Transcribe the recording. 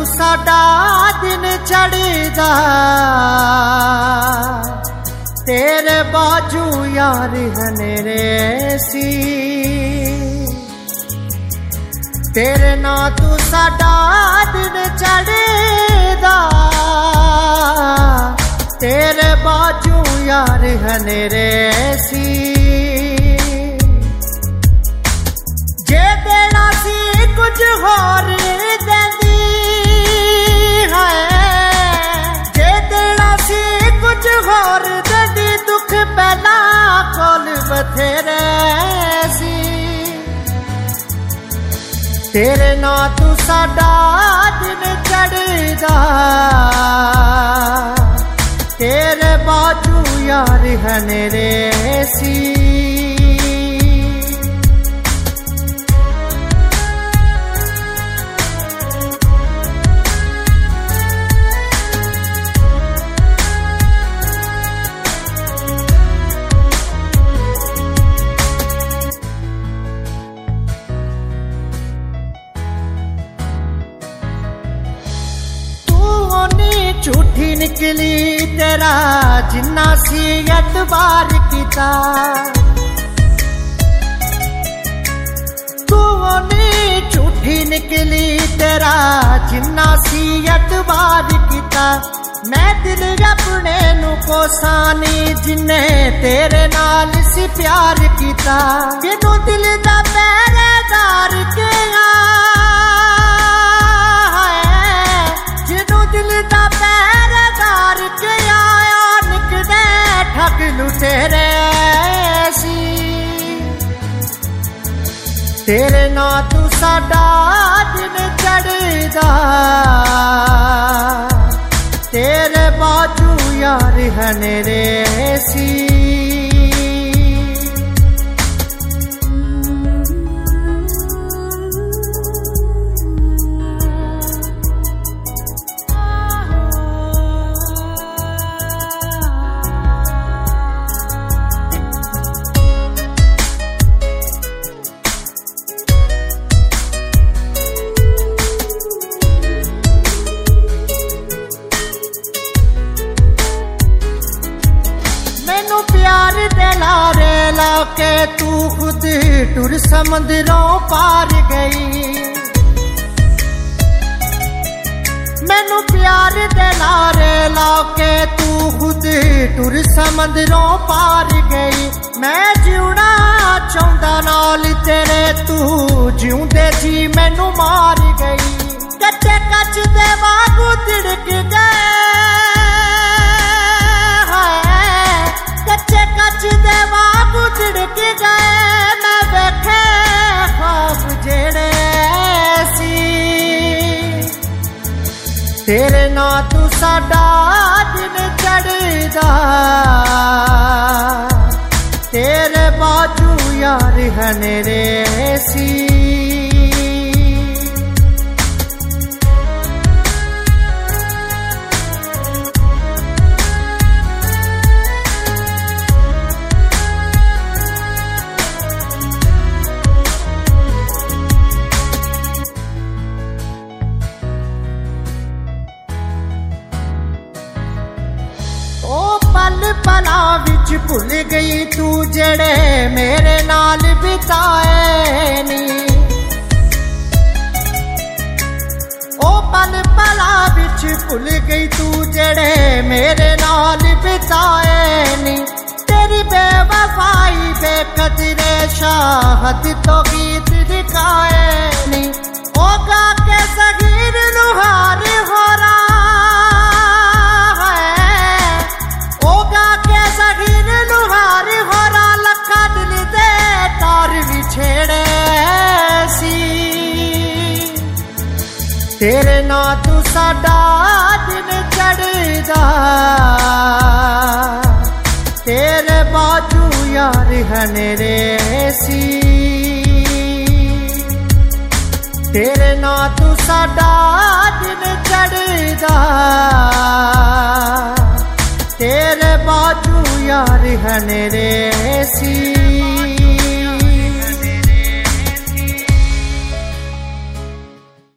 तू साडा दिन चढ़दा तेरे बाजू यार हनेरे सी तेरे ना तू साडा दिन चढ़दा तेरे बाजू यार हनेरे सी जे देना सी कुछ होर देंदी है जे देना सी कुछ होर देंदी दुख पहला कोल बथेरे सी तेरे ना तू साडा दिन चढ़दा तेरे बाजू यार हनेरे सी झूठी निकली तेरा जिन्ना सी एतबार कीता तू झूठी निकली तेरा जिन्ना सी एतबार कीता मैं दिल अपने नु कोसानी जिन्ने तेरे नाल सी प्यार कीता किनू दिल दा पहरेदार किया दिल दा पहरेदार के आया निकले ठग लुटेरे सी तेरे ना तू साडा दिन चढ़दा तेरे बाजू यार हनेरे सी प्यार दे लारे लाके तू खुद टुर समंदरों पार गई मैनू प्यार दे लारे लाके तू खुद टुर समंदरों पार गई मैं जीना चाहता नाल तेरे तू जीउंदे जी मैनू मार गई कच्चे कच दे वागू तिड़क गए कच्चे कच दे वागू तिड़क गए मैं वेखे ख्वाब जेड़े सी तेरे ना तू साडा दिन चढ़दा तेरे बाजू यार हनेरे सी पला विच भुल गई तू जेड़े मेरे नाल बिताए नी ओ पल पला विच भुल गई तू जेड़े मेरे नाल बिताए नी तेरी बेवफाई बेकदरे शाहद तो गीत दिखाए नी ओ गा के सगीर लुहार हो रहा छेड़े सी तेरे ना तू साडा दिन चढ़दा तेरे बाजू यार हनेरे सी तेरे ना तू साडा दिन